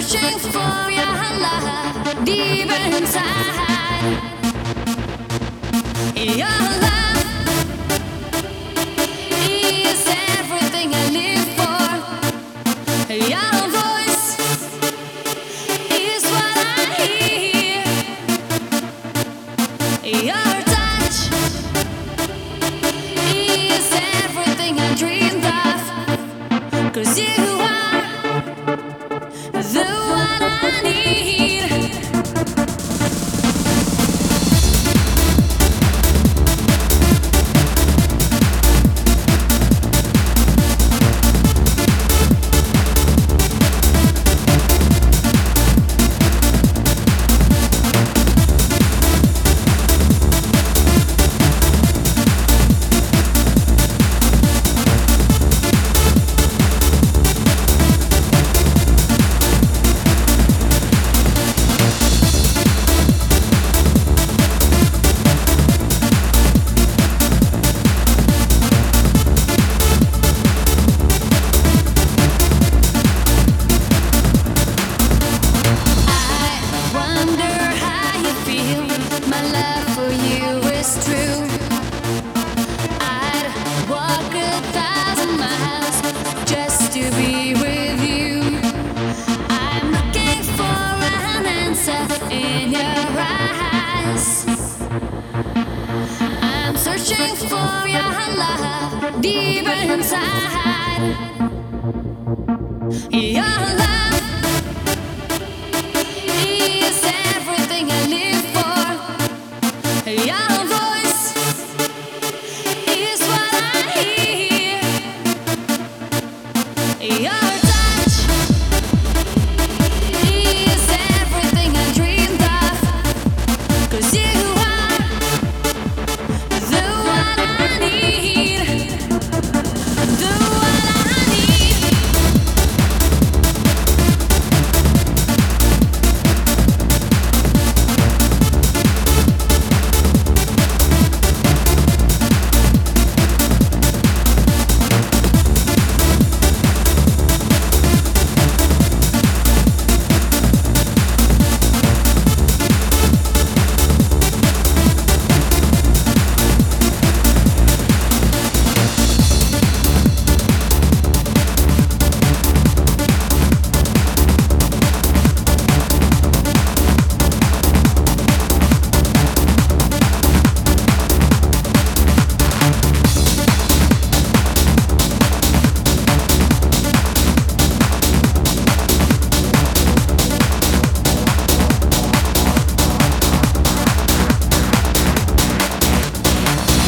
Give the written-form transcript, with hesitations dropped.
searching for your love deep inside. Your love is everything I live for. Your voice is what I hear. Your touch is everything I dreamed of. 'Cause you are the one I need. I'm searching for your love deep inside. Your love is everything I live for. Your voice is what I hear.